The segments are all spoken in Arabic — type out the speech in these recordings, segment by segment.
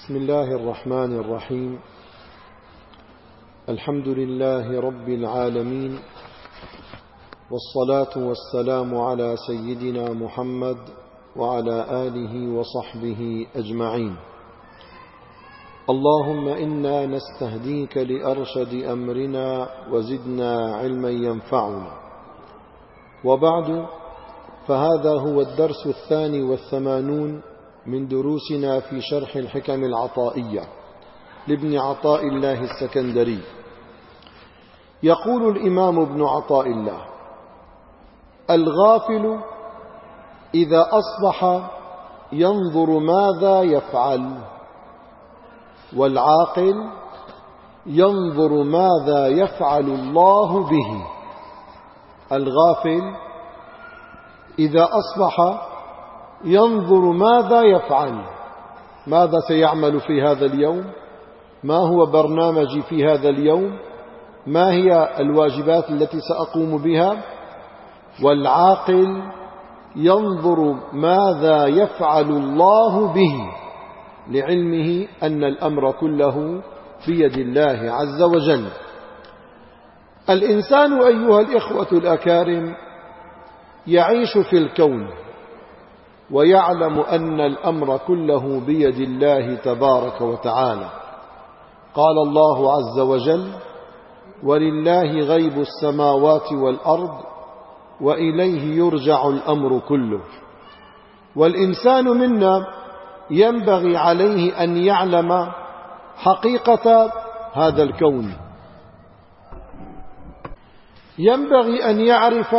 بسم الله الرحمن الرحيم. الحمد لله رب العالمين، والصلاة والسلام على سيدنا محمد وعلى آله وصحبه أجمعين. اللهم إنا نستهديك لأرشد أمرنا وزدنا علما ينفعنا. وبعد، فهذا هو الدرس 82 من دروسنا في شرح الحكم العطائية لابن عطاء الله السكندري. يقول الإمام ابن عطاء الله: الغافل إذا أصبح ينظر ماذا يفعل، والعاقل ينظر ماذا يفعل الله به. الغافل إذا أصبح ينظر ماذا يفعل، ماذا سيعمل في هذا اليوم، ما هو برنامجي في هذا اليوم، ما هي الواجبات التي سأقوم بها. والعاقل ينظر ماذا يفعل الله به، لعلمه أن الأمر كله بيد الله عز وجل. الإنسان أيها الإخوة الأكارم يعيش في الكون ويعلم أن الأمر كله بيد الله تبارك وتعالى. قال الله عز وجل: ولله غيب السماوات والأرض وإليه يرجع الأمر كله. والإنسان منا ينبغي عليه أن يعلم حقيقة هذا الكون، ينبغي أن يعرف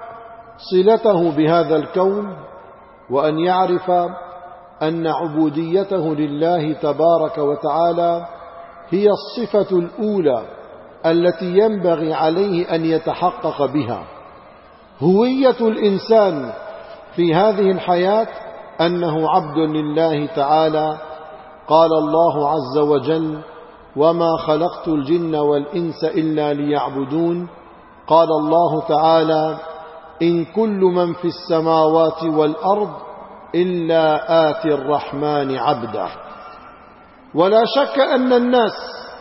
صلته بهذا الكون، وأن يعرف أن عبوديته لله تبارك وتعالى هي الصفة الأولى التي ينبغي عليه أن يتحقق بها. هوية الإنسان في هذه الحياة أنه عبد لله تعالى. قال الله عز وجل: وما خلقت الجن والإنس إلا ليعبدون. قال الله تعالى: إن كل من في السماوات والأرض إلا آتي الرحمن عبدا. ولا شك أن الناس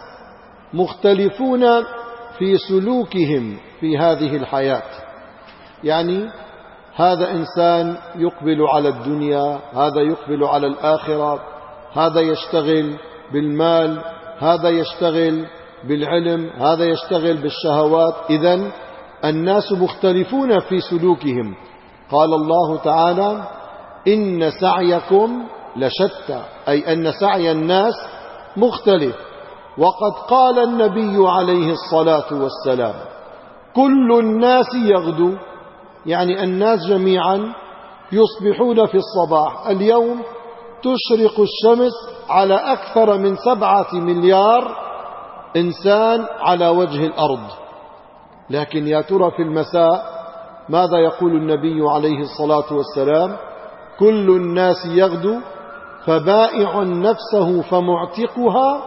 مختلفون في سلوكهم في هذه الحياة. يعني هذا إنسان يقبل على الدنيا، هذا يقبل على الآخرة، هذا يشتغل بالمال، هذا يشتغل بالعلم، هذا يشتغل بالشهوات. إذن الناس مختلفون في سلوكهم. قال الله تعالى: إن سعيكم لشتى، أي أن سعي الناس مختلف. وقد قال النبي عليه الصلاة والسلام: كل الناس يغدو، يعني الناس جميعا يصبحون في الصباح. اليوم تشرق الشمس على أكثر من 7 مليار إنسان على وجه الأرض، لكن يا ترى في المساء ماذا يقول النبي عليه الصلاة والسلام؟ كل الناس يغدو فبائع نفسه فمعتقها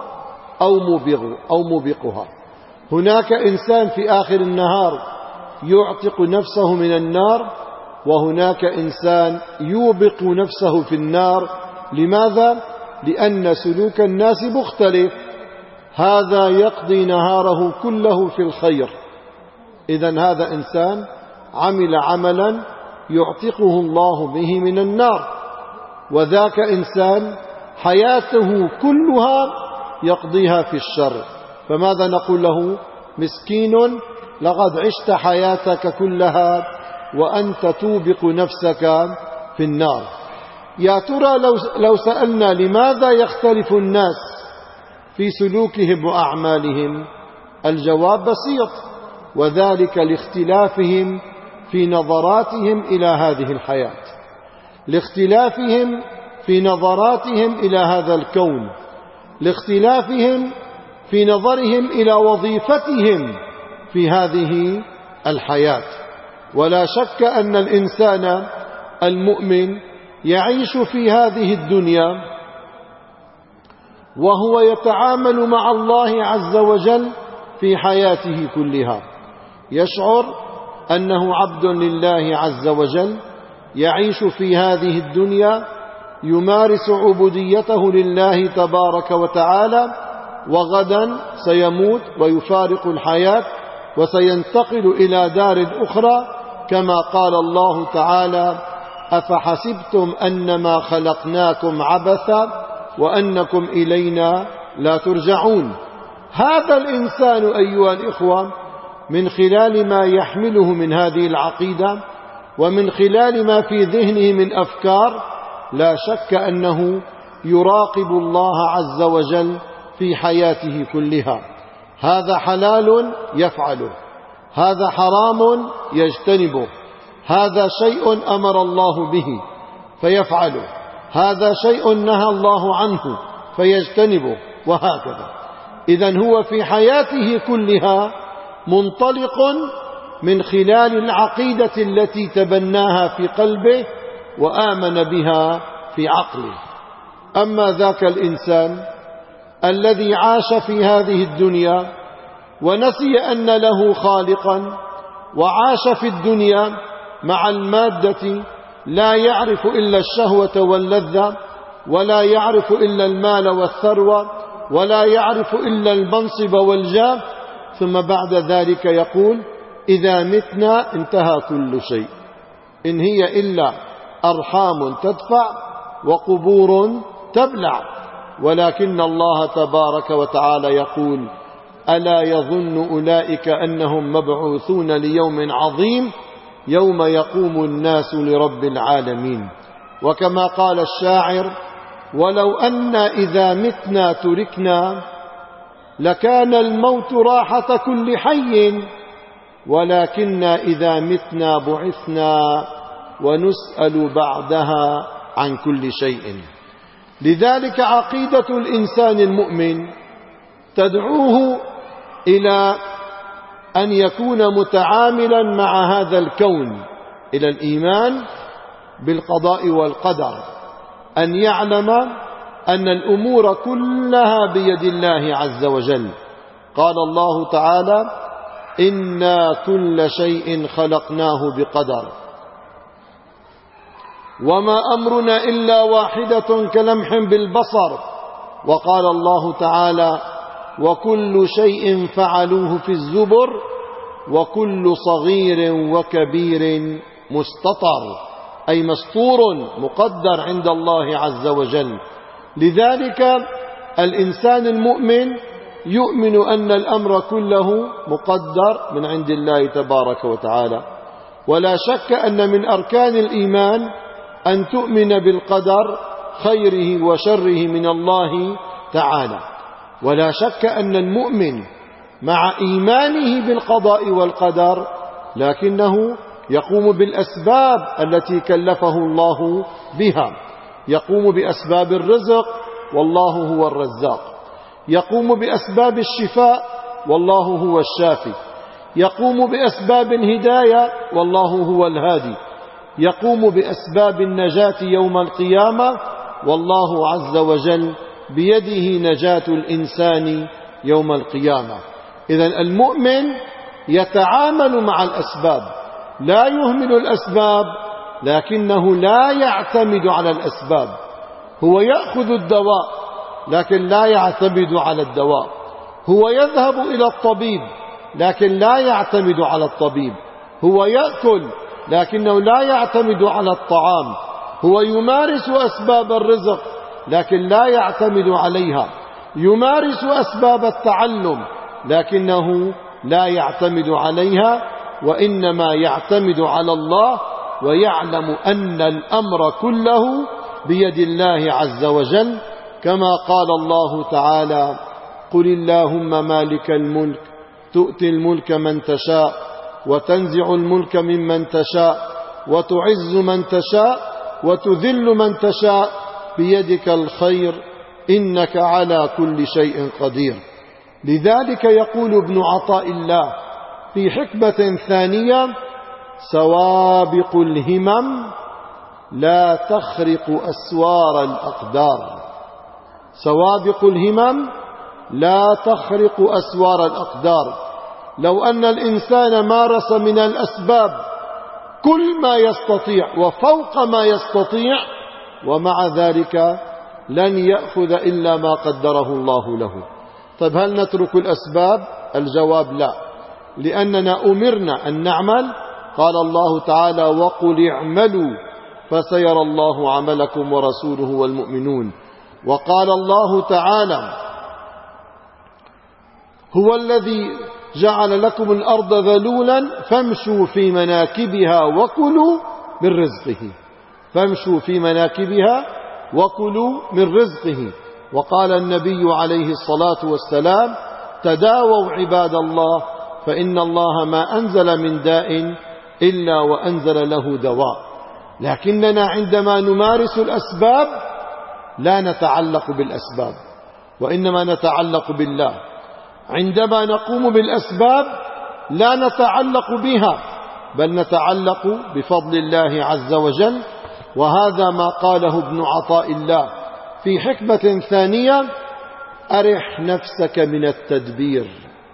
أو موبقها. هناك إنسان في آخر النهار يعتق نفسه من النار، وهناك إنسان يوبق نفسه في النار. لماذا؟ لأن سلوك الناس مختلف. هذا يقضي نهاره كله في الخير، إذن هذا إنسان عمل عملا يعتقه الله به من النار. وذاك إنسان حياته كلها يقضيها في الشر. فماذا نقول له؟ مسكين، لقد عشت حياتك كلها وأنت توبق نفسك في النار. يا ترى لو سألنا لماذا يختلف الناس في سلوكهم وأعمالهم، الجواب بسيط: وذلك لاختلافهم في نظراتهم إلى هذه الحياة، لاختلافهم في نظراتهم إلى هذا الكون، لاختلافهم في نظرهم إلى وظيفتهم في هذه الحياة. ولا شك أن الإنسان المؤمن يعيش في هذه الدنيا وهو يتعامل مع الله عز وجل في حياته كلها، يشعر أنه عبد لله عز وجل، يعيش في هذه الدنيا يمارس عبوديته لله تبارك وتعالى، وغدا سيموت ويفارق الحياة وسينتقل إلى دار أخرى، كما قال الله تعالى: أفحسبتم أنما خلقناكم عبثا وأنكم إلينا لا ترجعون. هذا الإنسان أيها الإخوة من خلال ما يحمله من هذه العقيدة ومن خلال ما في ذهنه من أفكار، لا شك أنه يراقب الله عز وجل في حياته كلها. هذا حلال يفعله، هذا حرام يجتنبه، هذا شيء أمر الله به فيفعله، هذا شيء نهى الله عنه فيجتنبه، وهكذا. إذن هو في حياته كلها منطلق من خلال العقيدة التي تبناها في قلبه وآمن بها في عقله. أما ذاك الإنسان الذي عاش في هذه الدنيا ونسي أن له خالقا، وعاش في الدنيا مع المادة، لا يعرف إلا الشهوة واللذة، ولا يعرف إلا المال والثروة، ولا يعرف إلا المنصب والجاه، ثم بعد ذلك يقول: إذا متنا انتهى كل شيء، إن هي إلا أرحام تدفع وقبور تبلع. ولكن الله تبارك وتعالى يقول: ألا يظن أولئك أنهم مبعوثون ليوم عظيم يوم يقوم الناس لرب العالمين. وكما قال الشاعر: ولو أن إذا متنا تركنا لكان الموت راحة كل حي، ولكن إذا متنا بعثنا ونسأل بعدها عن كل شيء. لذلك عقيدة الإنسان المؤمن تدعوه إلى أن يكون متعاملا مع هذا الكون، إلى الإيمان بالقضاء والقدر، أن يعلم أن الأمور كلها بيد الله عز وجل. قال الله تعالى: إنا كل شيء خلقناه بقدر وما أمرنا إلا واحدة كلمح بالبصر. وقال الله تعالى: وكل شيء فعلوه في الزبر وكل صغير وكبير مستطر، أي مسطور مقدر عند الله عز وجل. لذلك الإنسان المؤمن يؤمن أن الأمر كله مقدر من عند الله تبارك وتعالى. ولا شك أن من أركان الإيمان أن تؤمن بالقدر خيره وشره من الله تعالى. ولا شك أن المؤمن مع إيمانه بالقضاء والقدر لكنه يقوم بالأسباب التي كلفه الله بها، يقوم بأسباب الرزق والله هو الرزاق، يقوم بأسباب الشفاء والله هو الشافي، يقوم بأسباب الهداية والله هو الهادي، يقوم بأسباب النجاة يوم القيامة والله عز وجل بيده نجاة الإنسان يوم القيامة. إذن المؤمن يتعامل مع الأسباب، لا يهمل الأسباب، لكنه لا يعتمد على الأسباب. هو يأخذ الدواء لكن لا يعتمد على الدواء، هو يذهب إلى الطبيب لكن لا يعتمد على الطبيب، هو يأكل لكنه لا يعتمد على الطعام، هو يمارس أسباب الرزق لكن لا يعتمد عليها، يمارس أسباب التعلم لكنه لا يعتمد عليها، وإنما يعتمد على الله، ويعلم أن الأمر كله بيد الله عز وجل. كما قال الله تعالى: قل اللهم مالك الملك تؤتي الملك من تشاء وتنزع الملك ممن تشاء وتعز من تشاء وتذل من تشاء بيدك الخير إنك على كل شيء قدير. لذلك يقول ابن عطاء الله في حكمة ثانية: سوابق الهمم لا تخرق أسوار الأقدار. سوابق الهمم لا تخرق أسوار الأقدار. لو أن الإنسان مارس من الأسباب كل ما يستطيع وفوق ما يستطيع ومع ذلك لن يأخذ إلا ما قدره الله له. طيب هل نترك الأسباب؟ الجواب لا، لأننا أمرنا أن نعمل. قال الله تعالى: وقل اعملوا فسيرى الله عملكم ورسوله والمؤمنون. وقال الله تعالى: هو الذي جعل لكم الأرض ذلولا فامشوا في مناكبها وكلوا من رزقه. فامشوا في مناكبها وكلوا من رزقه. وقال النبي عليه الصلاة والسلام: تداووا عباد الله فإن الله ما أنزل من داء إلا وأنزل له دواء. لكننا عندما نمارس الأسباب لا نتعلق بالأسباب، وإنما نتعلق بالله. عندما نقوم بالأسباب لا نتعلق بها، بل نتعلق بفضل الله عز وجل. وهذا ما قاله ابن عطاء الله في حكمة ثانية: أرح نفسك من التدبير.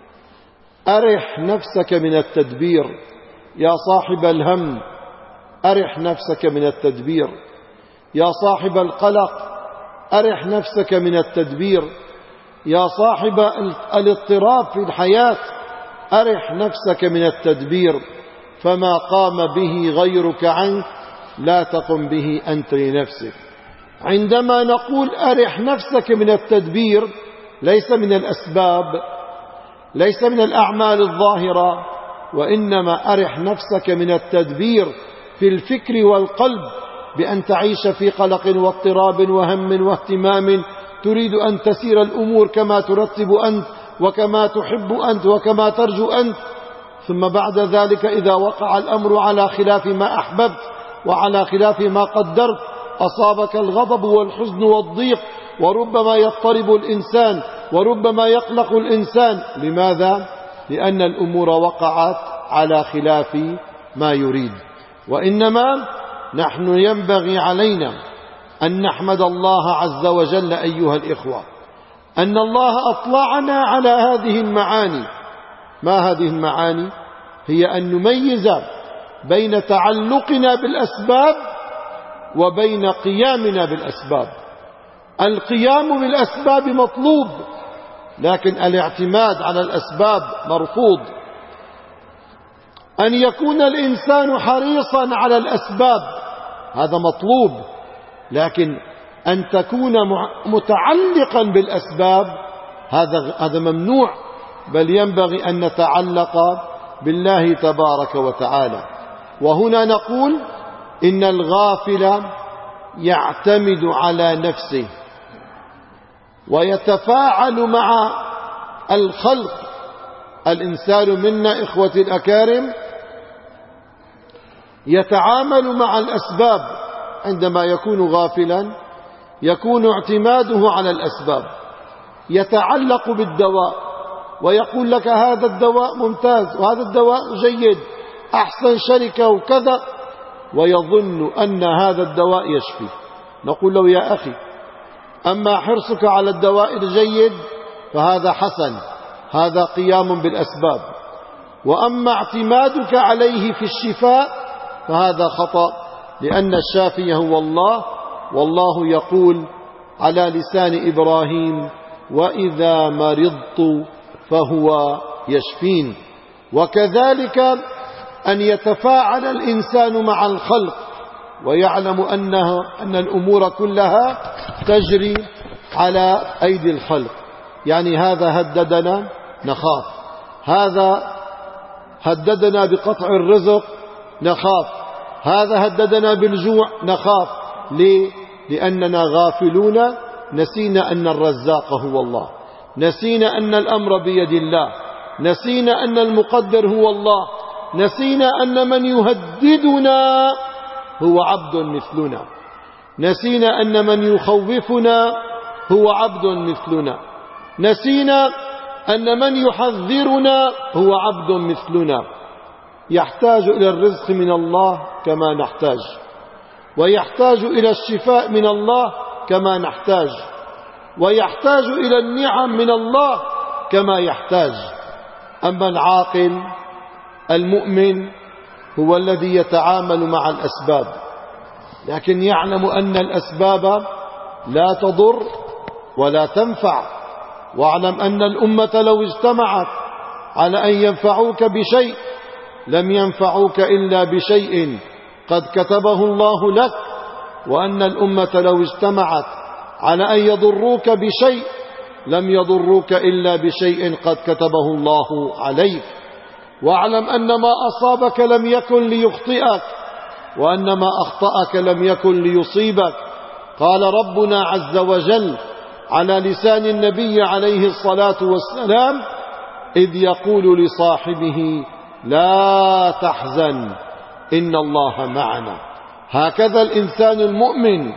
أرح نفسك من التدبير يا صاحب الهم، أرح نفسك من التدبير. يا صاحب القلق أرح نفسك من التدبير. يا صاحب الاضطراب في الحياة أرح نفسك من التدبير. فما قام به غيرك عنك لا تقم به أنت لنفسك. عندما نقول أرح نفسك من التدبير ليس من الأسباب، ليس من الأعمال الظاهرة، وإنما أرح نفسك من التدبير في الفكر والقلب، بأن تعيش في قلق واضطراب وهم واهتمام، تريد أن تسير الأمور كما ترتب أنت وكما تحب أنت وكما ترجو أنت. ثم بعد ذلك إذا وقع الأمر على خلاف ما أحببت وعلى خلاف ما قدرت أصابك الغضب والحزن والضيق، وربما يضطرب الإنسان وربما يقلق الإنسان. لماذا؟ لأن الأمور وقعت على خلاف ما يريد. وإنما نحن ينبغي علينا أن نحمد الله عز وجل أيها الإخوة أن الله أطلعنا على هذه المعاني. ما هذه المعاني؟ هي أن نميز بين تعلقنا بالأسباب وبين قيامنا بالأسباب. القيام بالأسباب مطلوب، لكن الاعتماد على الأسباب مرفوض. أن يكون الإنسان حريصا على الأسباب هذا مطلوب، لكن أن تكون متعلقا بالأسباب هذا ممنوع. بل ينبغي أن نتعلق بالله تبارك وتعالى. وهنا نقول إن الغافل يعتمد على نفسه ويتفاعل مع الخلق. الإنسان منا إخوتي الأكارم يتعامل مع الأسباب. عندما يكون غافلا يكون اعتماده على الأسباب، يتعلق بالدواء ويقول لك هذا الدواء ممتاز وهذا الدواء جيد أحسن شركة وكذا، ويظن أن هذا الدواء يشفي. نقول له: يا أخي، أما حرصك على الدواء الجيد فهذا حسن، هذا قيام بالأسباب. وأما اعتمادك عليه في الشفاء فهذا خطأ، لأن الشافي هو الله، والله يقول على لسان إبراهيم: وإذا مرضت فهو يشفين. وكذلك أن يتفاعل الإنسان مع الخلق ويعلم أن الأمور كلها تجري على أيدي الخلق. يعني هذا هددنا نخاف، هذا هددنا بقطع الرزق نخاف، هذا هددنا بالجوع نخاف. ليه؟ لأننا غافلون، نسينا أن الرزاق هو الله، نسينا أن الأمر بيد الله، نسينا أن المقدر هو الله، نسينا أن من يهددنا هو عبد مثلنا، نسينا أن من يخوفنا هو عبد مثلنا، نسينا أن من يحذرنا هو عبد مثلنا. يحتاج إلى الرزق من الله كما نحتاج، ويحتاج إلى الشفاء من الله كما نحتاج، ويحتاج إلى النعم من الله كما يحتاج. أما العاقل المؤمن هو الذي يتعامل مع الأسباب لكن يعلم أن الأسباب لا تضر ولا تنفع. واعلم أن الأمة لو اجتمعت على أن ينفعوك بشيء لم ينفعوك إلا بشيء قد كتبه الله لك، وأن الأمة لو اجتمعت على أن يضروك بشيء لم يضروك إلا بشيء قد كتبه الله عليك. واعلم أن ما أصابك لم يكن ليخطئك، وأن ما أخطأك لم يكن ليصيبك. قال ربنا عز وجل على لسان النبي عليه الصلاة والسلام إذ يقول لصاحبه لا تحزن إن الله معنا. هكذا الإنسان المؤمن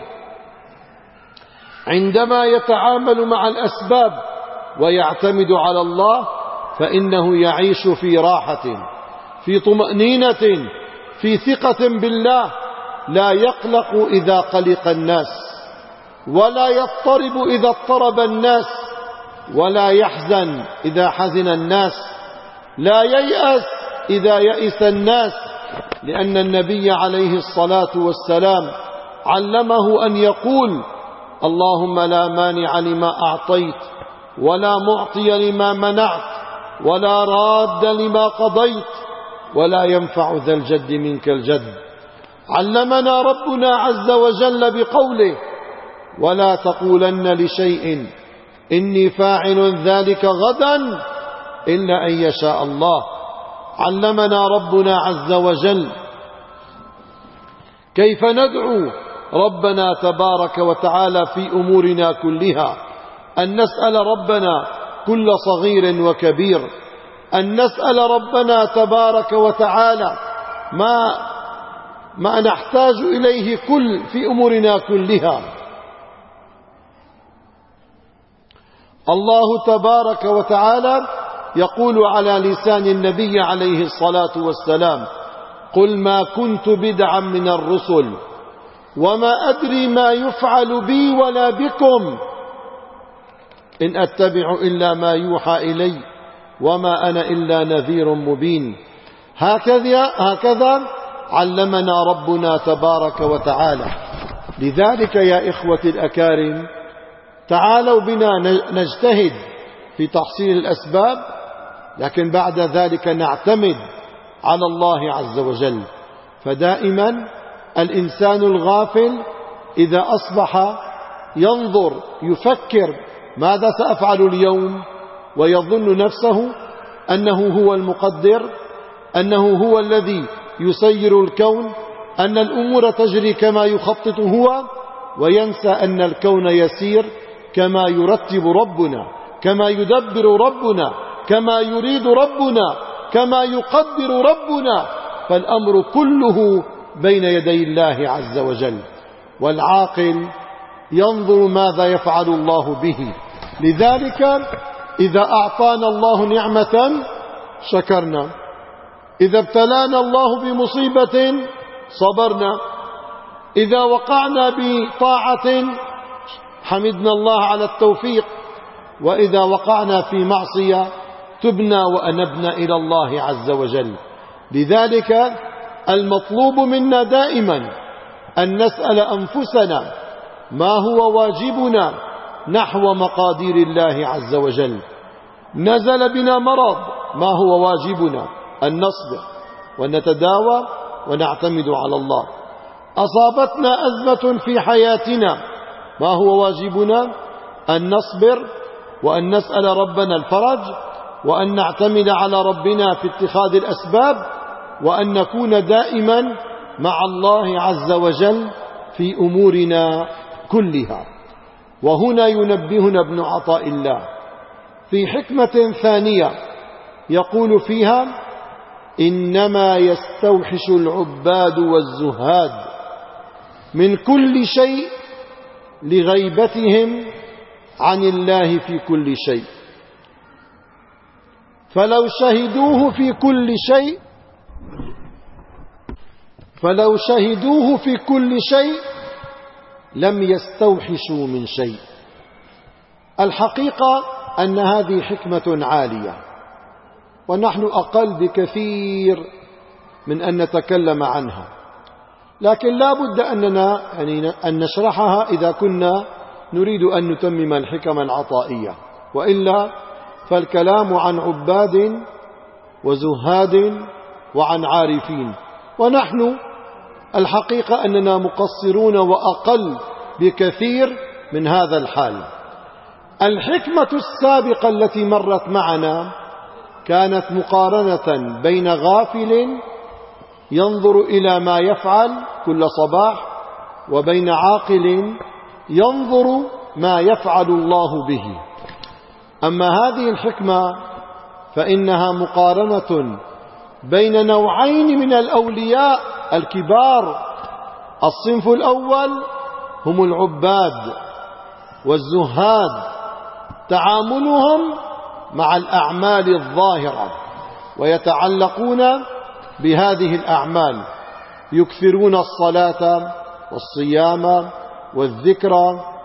عندما يتعامل مع الأسباب ويعتمد على الله فإنه يعيش في راحة، في طمأنينة، في ثقة بالله، لا يقلق إذا قلق الناس، ولا يضطرب إذا اضطرب الناس، ولا يحزن إذا حزن الناس، لا ييأس إذا يئس الناس، لأن النبي عليه الصلاة والسلام علمه أن يقول اللهم لا مانع لما أعطيت ولا معطي لما منعت ولا راد لما قضيت ولا ينفع ذا الجد منك الجد. علمنا ربنا عز وجل بقوله ولا تقولن لشيء إني فاعل ذلك غدا إلا أن يشاء الله. علمنا ربنا عز وجل كيف ندعو ربنا تبارك وتعالى في أمورنا كلها، أن نسأل ربنا كل صغير وكبير، أن نسأل ربنا تبارك وتعالى ما نحتاج إليه في أمورنا كلها. الله تبارك وتعالى يقول على لسان النبي عليه الصلاة والسلام قل ما كنت بدعا من الرسل وما أدري ما يفعل بي ولا بكم إن أتبع إلا ما يوحى إلي وما أنا إلا نذير مبين. هكذا علمنا ربنا تبارك وتعالى. لذلك يا إخوتي الأكارم تعالوا بنا نجتهد في تحصيل الأسباب، لكن بعد ذلك نعتمد على الله عز وجل. فدائما الإنسان الغافل إذا أصبح ينظر يفكر ماذا سأفعل اليوم، ويظن نفسه أنه هو المقدر، أنه هو الذي يسير الكون، أن الأمور تجري كما يخطط هو، وينسى أن الكون يسير كما يرتب ربنا، كما يدبر ربنا، كما يريد ربنا، كما يقدر ربنا. فالأمر كله بين يدي الله عز وجل، والعاقل ينظر ماذا يفعل الله به. لذلك إذا أعطانا الله نعمة شكرنا، إذا ابتلانا الله بمصيبة صبرنا، إذا وقعنا بطاعة حمدنا الله على التوفيق، وإذا وقعنا في معصية تبنا وأنبنا إلى الله عز وجل. لذلك المطلوب منا دائما أن نسأل أنفسنا ما هو واجبنا نحو مقادير الله عز وجل. نزل بنا مرض، ما هو واجبنا؟ أن نصبر ونتداوى ونعتمد على الله. أصابتنا أزمة في حياتنا، ما هو واجبنا؟ أن نصبر وأن نسأل ربنا الفرج، وأن نعتمد على ربنا في اتخاذ الأسباب، وأن نكون دائما مع الله عز وجل في أمورنا كلها. وهنا ينبهنا ابن عطاء الله في حكمة ثانية يقول فيها إنما يستوحش العباد والزهاد من كل شيء لغيبتهم عن الله في كل شيء، فلو شهدوه في كل شيء لم يستوحشوا من شيء. الحقيقة أن هذه حكمة عالية، ونحن أقل بكثير من أن نتكلم عنها، لكن لا بد أننا أن نشرحها إذا كنا نريد أن نتمم الحكم العطائية، وإلا فالكلام عن عباد وزهاد وعن عارفين، ونحن الحقيقة أننا مقصرون وأقل بكثير من هذا الحال. الحكمة السابقة التي مرت معنا كانت مقارنة بين غافل ينظر إلى ما يفعل كل صباح وبين عاقل ينظر ما يفعل الله به. أما هذه الحكمة فإنها مقارنة بين نوعين من الأولياء الكبار. الصنف الأول هم العباد والزهاد، تعاملهم مع الأعمال الظاهرة ويتعلقون بهذه الأعمال، يكثرون الصلاة والصيام والذكر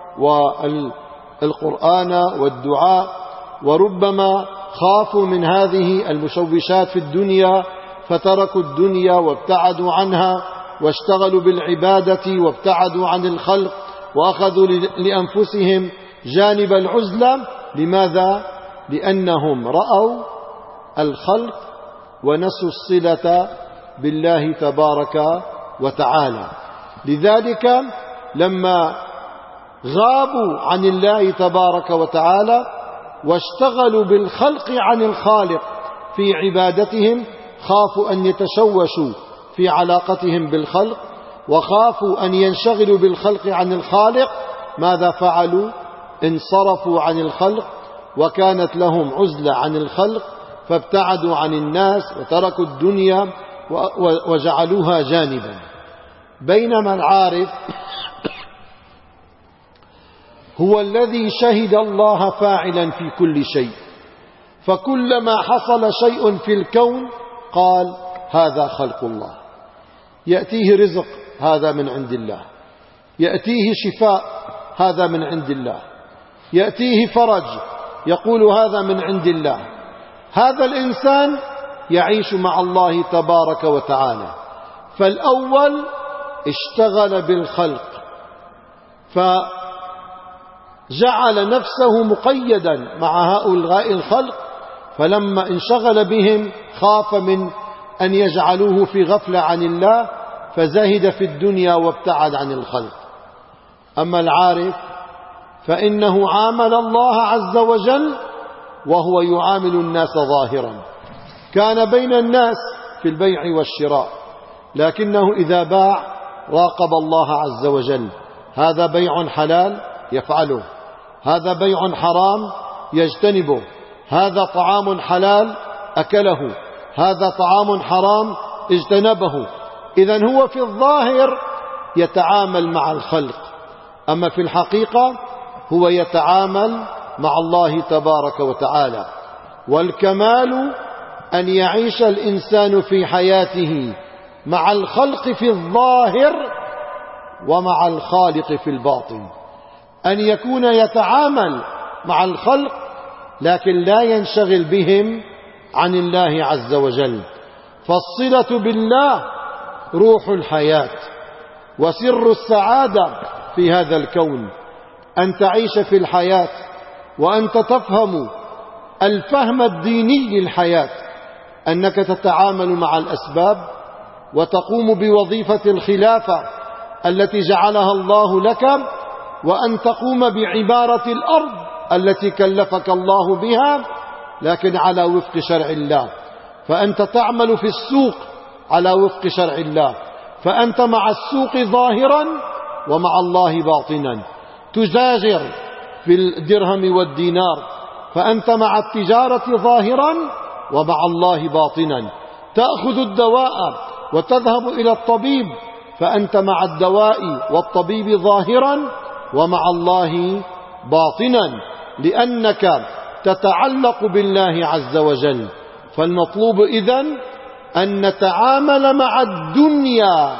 والقرآن والدعاء، وربما خافوا من هذه المشوشات في الدنيا فتركوا الدنيا وابتعدوا عنها واشتغلوا بالعبادة وابتعدوا عن الخلق وأخذوا لأنفسهم جانب العزلة. لماذا؟ لأنهم رأوا الخلق ونسوا الصلة بالله تبارك وتعالى. لذلك لما غابوا عن الله تبارك وتعالى واشتغلوا بالخلق عن الخالق في عبادتهم، خافوا أن يتشوشوا في علاقتهم بالخلق، وخافوا أن ينشغلوا بالخلق عن الخالق. ماذا فعلوا؟ انصرفوا عن الخلق وكانت لهم عزلة عن الخلق، فابتعدوا عن الناس وتركوا الدنيا وجعلوها جانبا. بينما العارف هو الذي شهد الله فاعلا في كل شيء، فكلما حصل شيء في الكون قال هذا خلق الله، يأتيه رزق هذا من عند الله، يأتيه شفاء هذا من عند الله، يأتيه فرج يقول هذا من عند الله. هذا الإنسان يعيش مع الله تبارك وتعالى. فالأول اشتغل بالخلق فجعل نفسه مقيدا مع هؤلاء الخلق، فلما انشغل بهم خاف من أن يجعلوه في غفلة عن الله فزهد في الدنيا وابتعد عن الخلق. أما العارف فإنه عامل الله عز وجل وهو يعامل الناس ظاهرا. كان بين الناس في البيع والشراء، لكنه إذا باع راقب الله عز وجل، هذا بيع حلال يفعله، هذا بيع حرام يجتنبه، هذا طعام حلال أكله، هذا طعام حرام اجتنبه. إذن هو في الظاهر يتعامل مع الخلق، أما في الحقيقة هو يتعامل مع الله تبارك وتعالى. والكمال أن يعيش الإنسان في حياته مع الخلق في الظاهر ومع الخالق في الباطن، أن يكون يتعامل مع الخلق لكن لا ينشغل بهم عن الله عز وجل. فالصلة بالله روح الحياة وسر السعادة في هذا الكون، أن تعيش في الحياة وأنت تفهم الفهم الديني للحياة، أنك تتعامل مع الأسباب وتقوم بوظيفة الخلافة التي جعلها الله لك، وأن تقوم بعبارة الأرض التي كلفك الله بها لكن على وفق شرع الله. فأنت تعمل في السوق على وفق شرع الله، فأنت مع السوق ظاهرا ومع الله باطنا. تزاجر في الدرهم والدينار فأنت مع التجارة ظاهرا ومع الله باطنا. تأخذ الدواء وتذهب إلى الطبيب فأنت مع الدواء والطبيب ظاهرا ومع الله باطنا، لأنك تتعلق بالله عز وجل. فالمطلوب إذن أن نتعامل مع الدنيا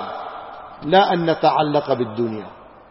لا أن نتعلق بالدنيا.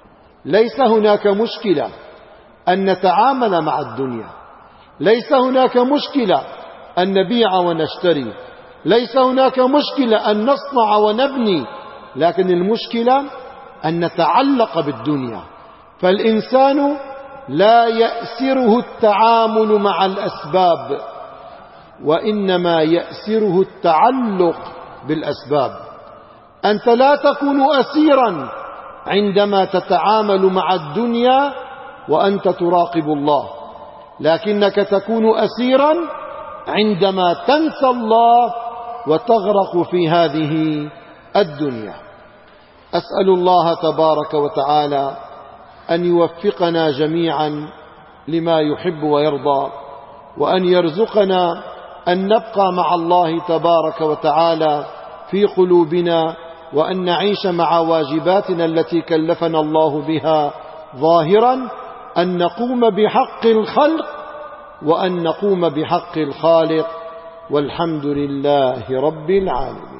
ليس هناك مشكلة أن نتعامل مع الدنيا، ليس هناك مشكلة أن نبيع ونشتري، ليس هناك مشكلة أن نصنع ونبني، لكن المشكلة أن نتعلق بالدنيا. فالإنسان لا يأسره التعامل مع الأسباب، وإنما يأسره التعلق بالأسباب. أنت لا تكون أسيرا عندما تتعامل مع الدنيا وأنت تراقب الله، لكنك تكون أسيرا عندما تنسى الله وتغرق في هذه الدنيا. أسأل الله تبارك وتعالى أن يوفقنا جميعا لما يحب ويرضى، وأن يرزقنا أن نبقى مع الله تبارك وتعالى في قلوبنا، وأن نعيش مع واجباتنا التي كلفنا الله بها ظاهرا، أن نقوم بحق الخلق وأن نقوم بحق الخالق، والحمد لله رب العالمين.